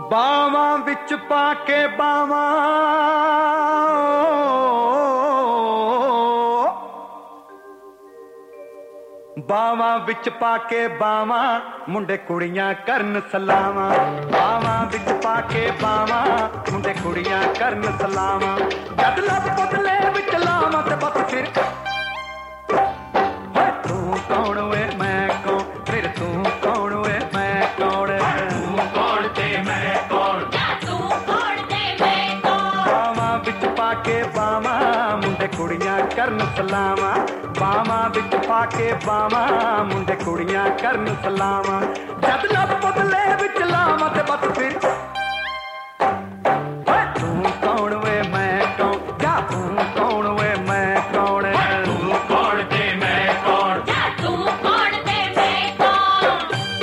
ਬਾਵਾਂ ਵਿੱਚ ਪਾ ਕੇ ਬਾਵਾਂ ਬਾਵਾਂ ਵਿੱਚ ਪਾ ਕੇ ਬਾਵਾਂ ਮੁੰਡੇ ਕੁੜੀਆਂ ਕਰਨ ਸਲਾਵਾਂ। ਬਾਵਾਂ ਵਿੱਚ ਪਾ ਕੇ ਬਾਵਾਂ ਮੁੰਡੇ ਕੁੜੀਆਂ ਕਰਨ ਸਲਾਵਾਂ। ਜਦ ਲੱਭ ਪੁਤਲੇ ਵਿੱਚ ਲਾਵਾਂ ਤੇ ਬਸ ਫਿਰ ਤੂੰ ਕੌਣ ਵੇ ਮੈਂ ਕੌਣ, ਫਿਰ ਤੂੰ ਕੌਣ ਵੇ ਮੈਂ ਕੌਣ, ਤੂੰ ਕੌਣ ਤੇ ਮੈਂ ਕੌਣ, ਤੂੰ ਕੌਣ ਤੇ ਮੈਂ ਕੌਣ। ਬਾਵਾਂ ਵਿੱਚ ਪਾ ਕੇ ਬਾਵਾਂ ਮੁੰਡੇ ਕੁੜੀਆਂ ਕਰਨ ਸਲਾਵਾਂ। ਬਾਵਾਂ ਵਿੱਚ ਪਾ ਕੇ ਬਾਵਾਂ ਮੁੰਡੇ ਕੁੜੀਆਂ ਕਰਨ ਸਲਾਵਾਂ। ਜਦ ਲੱਭ ਪੁਤਲੇ ਵਿੱਚ ਲਾਵਾਂ ਤੇ ਬਸ ਫਿਰ ਤੂੰ ਕੌਣ ਵੇ ਮੈਂ ਕੌਣ, ਜਾਂ ਤੂੰ ਕੌਣ ਵੇ ਮੈਂ ਕੌਣ, ਤੂੰ ਕੌਣ ਤੇ ਮੈਂ ਕੌਣ, ਤੂੰ ਕੌਣ ਤੇ ਮੈਂ ਕੌਣ।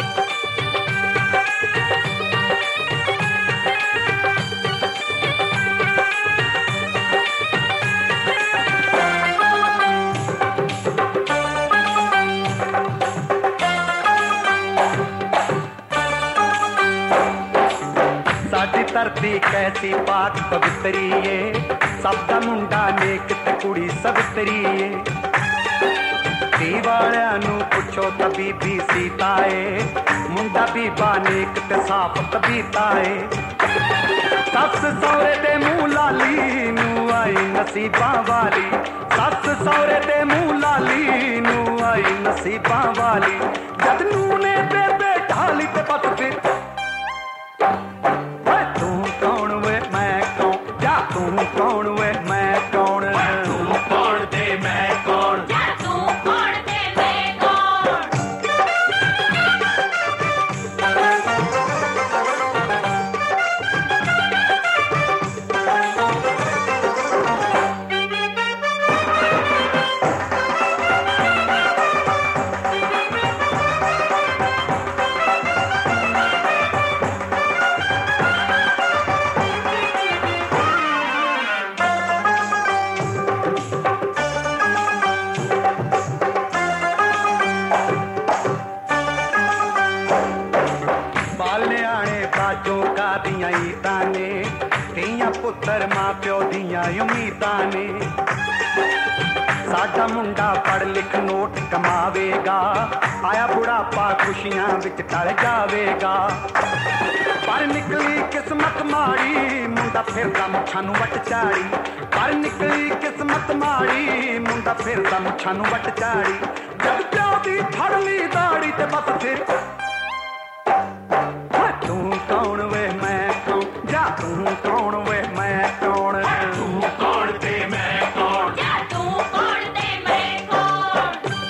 ਸਾਡੀ ਧਰਤੀ ਕੈਸੀ ਪਾਕ ਪਵਿੱਤਰੀ ਏ, ਸਭ ਦਾ ਮੁੰਡਾ ਨੇਕ ਤੇ ਕੁੜੀ ਸਵਿੱਤਰੀ ਏ। ਧੀ ਵਾਲਿਆਂ ਨੂੰ ਪੁੱਛੋ ਤਾਂ ਬੀਬੀ ਸੀਤਾ ਏ, ਮੁੰਡਾ ਬੀਬਾ ਨੇਕ ਤੇ ਸਾਫ ਤਬੀਤਾ ਏ। ਸੱਸ ਸਹੁਰੇ ਦੇ ਮੂੰਹ ਲਾਲੀ ਨੂੰ ਆਈ ਨਸੀਬਾਂ ਵਾਲੀ, ਸੱਸ ਸਹੁਰੇ ਦੇ ਮੂੰਹ ਲਾਲੀ ਨੂੰ ਆਈ ਨਸੀਬਾਂ ਵਾਲੀ। ਜਦ ਨੂੰ ਨੇ ਬੇਬੇ ਢਾਲੀ ਤੇ ਬਸ ਫਿਰ ਤੂੰ ਕੌਣ ਵੇ ਮੈਂ ਕੌਣ, ਜਾਂ ਤੂੰ ਕੌਣ ਵੇ ਮੈਂ ਕੌਣ, ਤੂੰ ਕੌਣ ਤੇ ਮੈਂ ਕੌਣ, ਤੂੰ ਕੌਣ ਤੇ ਮੈਂ ਕੌਣ। ਦੀਆਂ ਈਦਾਂ ਨੇ, ਧੀਆਂ ਪੁੱਤਰ ਮਾਂ ਪਿਓ ਦੀਆਂ ਉਮੀਦਾਂ ਨੇ। ਸਾਡਾ ਮੁੰਡਾ ਪੜ੍ਹ ਲਿਖ ਨੋਟ ਕਮਾਵੇਗਾ, ਆਇਆ ਬੁਢਾਪਾ ਖੁਸ਼ੀਆਂ ਵਿੱਚ ਟਲ ਜਾਵੇਗਾ। ਪਰ ਨਿਕਲੀ ਕਿਸਮਤ ਮਾੜੀ, ਮੁੰਡਾ ਫਿਰਦਾ ਮੁੱਛਾਂ ਨੂੰ ਵੱਟ ਝਾੜੀ। ਪਰ ਨਿਕਲੀ ਕਿਸਮਤ ਮਾੜੀ, ਮੁੰਡਾ ਫਿਰਦਾ ਮੁੱਛਾਂ ਨੂੰ ਵੱਟ ਝਾੜੀ। ਜਦ ਪਿਓ ਦੀ ਫੜ ਲਈ ਦਾੜੀ ਤੇ ਬਸ ਫਿਰ ਤੂੰ ਕੌਣ ਵੇ ਮੈਂ ਕੌਣ, ਜਾਂ ਤੂੰ ਕੌਣ ਵੇ ਮੈਂ ਕੌਣ, ਤੂੰ ਕੌਣ ਤੇ ਮੈਂ ਕੌਣ, ਤੂੰ ਕੌਣ ਤੇ ਮੈਂ ਕੌਣ।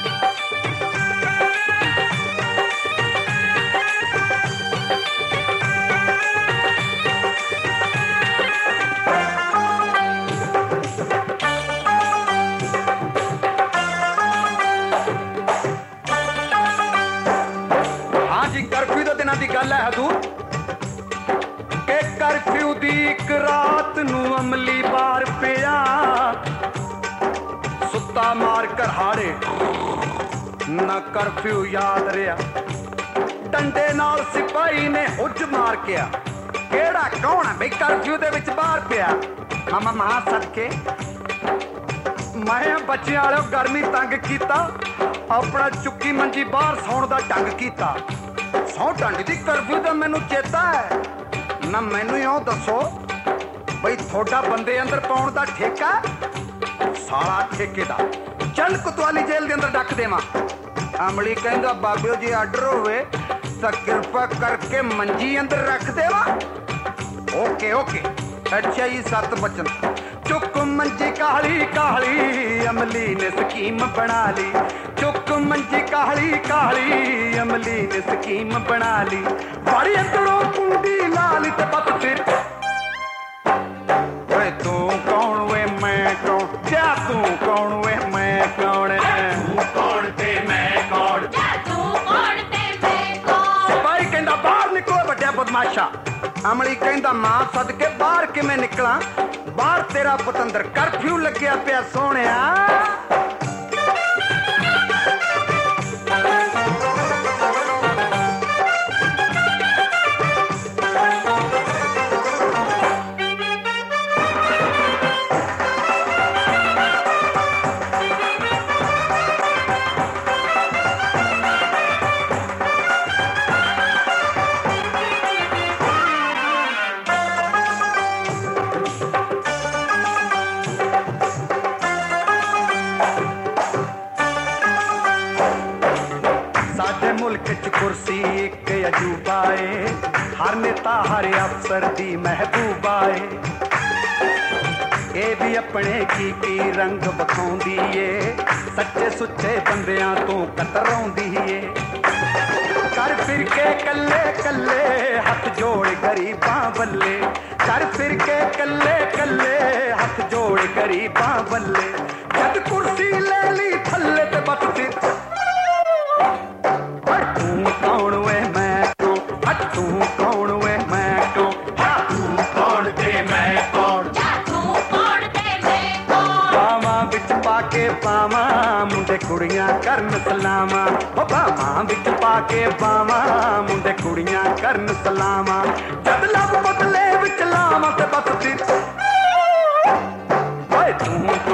ਹਾਂਜੀ ਕਰਫਿਊ ਦੇ ਦਿਨਾਂ ਦੀ ਗੱਲ ਹੈ ਹਜ਼ੂਰ ਕਿ ਕਰਫਿਊ ਦੀ ਇੱਕ ਰਾਤ ਨੂੰ ਅਮਲੀ ਬਾਹਰ ਪਿਆ, ਸੁੱਤਾ ਮਾਰ ਕਰਹਾੜੇ ਨਾ ਕਰਫਿਊ ਯਾਦ ਰਿਹਾ। ਡੰਡੇ ਨਾਲ ਸਿਪਾਹੀ ਨੇ ਹੁੱਜ ਮਾਰ ਗਿਆ, ਕਿਹੜਾ ਕੌਣ ਹੈ ਬਈ ਕਰਫਿਊ ਦੇ ਵਿੱਚ ਬਾਹਰ ਪਿਆ। ਮਾਮਾ ਮਹਾ ਸਦਕੇ ਮੈਂ ਬੱਚਿਆਂ ਵਾਲਿਓ ਗਰਮੀ ਤੰਗ ਕੀਤਾ, ਆਪਣਾ ਚੁੱਕੀ ਮੰਜੀ ਬਾਹਰ ਸੌਣ ਦਾ ਢੰਗ ਕੀਤਾ। ਸੌ ਢੰਗ ਦੀ ਕਰਫਿਊ ਦਾ ਮੈਨੂੰ ਚੇਤਾ ਹੈ ਨਾ, ਮੈਨੂੰ ਇਉਂ ਦੱਸੋ ਬਈ ਤੁਹਾਡਾ ਬੰਦੇ ਅੰਦਰ ਪਾਉਣ ਦਾ ਠੇਕਾ ਸਾਲਾ ਠੇਕੇ ਦਾ ਚੱਲ ਕੁਤਵਾਲੀ ਜੇਲ੍ਹ ਦੇ ਅੰਦਰ ਡੱਕ ਦੇਵਾਂ। ਅਮਲੀ ਕਹਿੰਦਾ ਬਾਬਿਓ ਜੀ ਆਰਡਰ ਹੋਵੇ ਤਾਂ ਕਿਰਪਾ ਕਰਕੇ ਮੰਜੀ ਅੰਦਰ ਰੱਖ ਦੇਵਾਂ। ਓਕੇ ਓਕੇ ਅੱਛਾ ਜੀ, 7 ਬਚਨ। ਚੁੱਕ ਮੰਜੀ ਕਾਹਲੀ ਕਾਹਲੀ ਅਮਲੀ ਨੇ ਸਕੀਮ ਬਣਾ ਲਈ, ਚੁੱਕ ਮੰਜੀ ਕਾਹਲੀ ਕਾਹਲੀ ਅਮਲੀ ਨੇ ਸਕੀਮ ਬਣਾ ਲਈ। ਬੜੀ ਅੰਦਰੋਂ ਕੁੰਡੀ ਲਾ ਲਈ ਤੇ ਬਸ ਫਿਰ ਓਏ ਤੂੰ ਕੌਣ ਵੇ ਮੈਂ ਕੌਣ, ਜਾਂ ਤੂੰ ਕੌਣ ਵੇ ਮੈਂ ਕੌਣ, ਤੂੰ ਕੌਣ ਤੇ ਮੈਂ ਕੌਣ, ਤੂੰ ਕੌਣ ਤੇ ਮੈਂ ਕੌਣ। ਸਿਪਾਹੀ ਕਹਿੰਦਾ ਬਾਹਰ ਨਿਕਲੋ ਵੱਡਿਆ ਬਦਮਾਸ਼ਾ। ਅਮਲੀ ਕਹਿੰਦਾ ਮਾਂ ਸਦਕੇ ਬਾਹਰ ਕਿਵੇਂ ਨਿਕਲਾਂ, ਬਾਹਰ ਤੇਰਾ ਪਤੰਦਰ ਕਰਫਿਊ ਲੱਗਿਆ ਪਿਆ ਸੋਹਣਿਆ। साडे मुल्क च कुर्सी एक अजूबा है, हर नेता हर अफसर दी महबूबा है। ये भी अपने की रंग बखाउंदी है, सच्चे सुच्चे बंदियां तो कतराउंदी है। कर फिर के कल्ले कल्ले हथ जोड़ गरीबां बल्ले, कर फिर के कल्ले कल्ले हथ जोड़ गरीबां बल्ले। जद कुर्सी ले ली थल्ले ते बस फिर तू कौन वे मैं कौन, तू कौन वे मैं कौन, तू कौन ते मैं कौन, तू कौन ते मैं कौन। बावां विच पाके पावां मुंडे कुड़ियां करन सलामा, ओ बावां विच पाके पावां मुंडे कुड़ियां करन सलामा। जद लब बदले विच लावां ते बस फिर तू